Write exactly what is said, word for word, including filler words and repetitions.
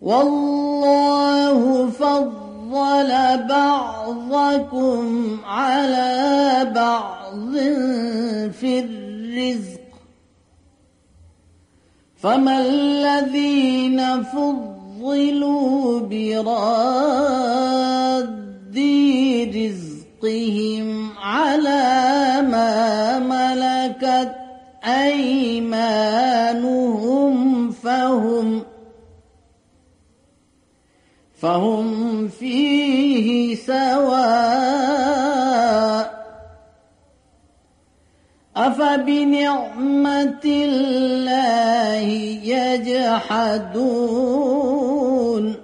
والله فضل بعضكم على بعض في الرزق فما الذين فضلوا براد رزقهم على ما ملكت أيمانهم فهم فهم فيه سواء أفبنعمة الله يجحدون